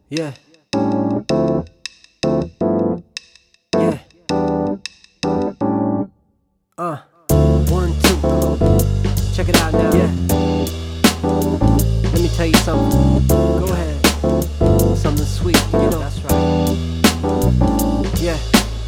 Yeah, yeah. 1, 2, come on. Check it out now. Yeah. Let me tell you something. Go ahead. Something sweet, you know. That's right. Yeah.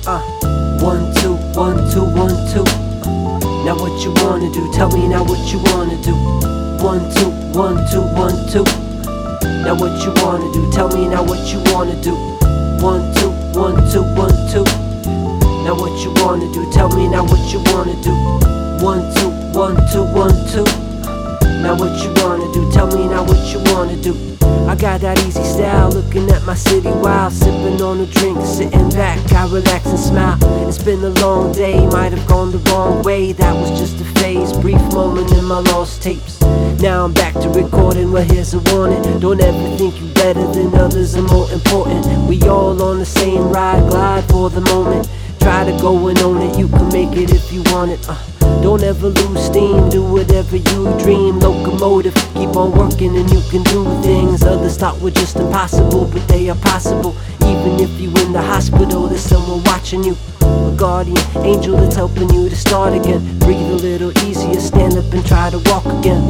1, 2, 1, 2, 1, 2. Now what you wanna do? Tell me now what you wanna do. 1, 2, 1, 2, 1, 2. Now what you wanna do? Tell me now what you wanna do. 1, 2, 1, 2, 1, 2. Now what you wanna do? Tell me now what you wanna do. 1, 2, 1, 2, 1, 2. Now what you wanna do? Tell me now what you wanna do. I got that easy style, looking at my city while sipping on a drink, sitting back, I relax and smile. It's been a long day, might have gone the wrong way. That was just a phase, brief moment in my lost tapes. Now I'm back to recording, well here's a warning. Don't ever think you better than others or more important. We all on the same ride, glide for the moment. Try to go and own it, you can make it if you want it. Don't ever lose steam, do whatever you dream. Locomotive, keep on working and you can do things others thought were just impossible, but they are possible. Even if you in the hospital, there's someone watching you. A guardian angel that's helping you to start again. Breathe a little easier, stand up and try to walk again.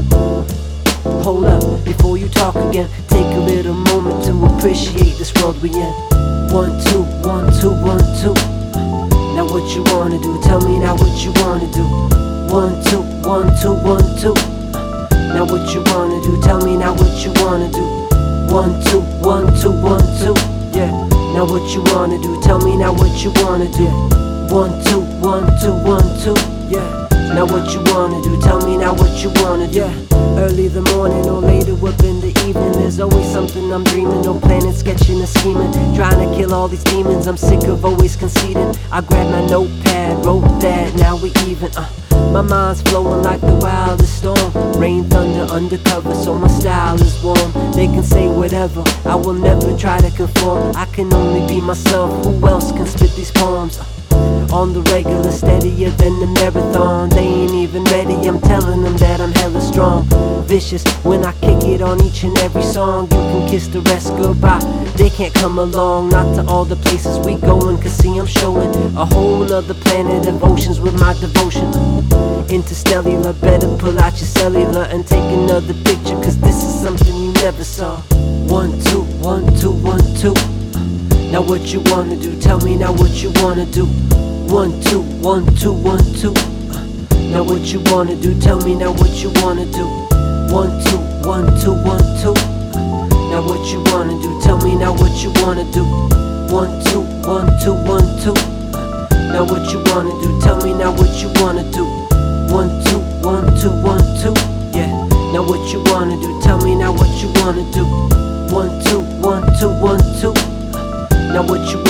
Hold up, before you talk again, take a little moment to appreciate this world we in. 1, 2, 1, 2, 1, 2. Now what you wanna do? Tell me now what you wanna do. 1, 2, 1, 2, 1, 2. Now what you wanna do? Tell me now what you wanna do. 1, 2, 1, 2, 1, 2. Yeah. Now what you wanna do? Tell me now what you wanna do. 1, 2, 1, 2, 1, 2. Yeah. Now what you wanna do? Tell me now what you wanna do. Early the morning or later up in the evening, there's always something I'm dreaming, no planning, sketching or scheming, trying to kill all these demons. I'm sick of always conceding. I grabbed my notepad, wrote that, now we even. My mind's flowing like the wildest storm. Rain, thunder, undercover, so my style is warm. They can say whatever, I will never try to conform. I can only be myself, who else can spit these poems? On the regular, steadier than the marathon. They ain't even ready, I'm telling them that I'm hella strong. Vicious when I kick it on each and every song. You can kiss the rest goodbye, they can't come along. Not to all the places we going, cause see I'm showing a whole other planet of oceans with my devotion. Interstellar, better pull out your cellular and take another picture, cause this is something you never saw. 1, 2, 1, 2, 1, 2. Now what you wanna do? Tell me now what you wanna do. 1, 2, 1, 2, 1, 2. Now what you wanna do? Tell me now what you wanna do. 1, 2, 1, 2, 1, 2. Now what you wanna do? Tell me now what you wanna do. 1, 2, 1, 2, 1, 2. Now what you wanna do? Tell me now what you wanna do. 1, 2, 1, 2, 1, 2. Yeah. Now what you wanna do? Tell me now what you wanna do. 1, 2, 1, 2, 1, 2. Now what you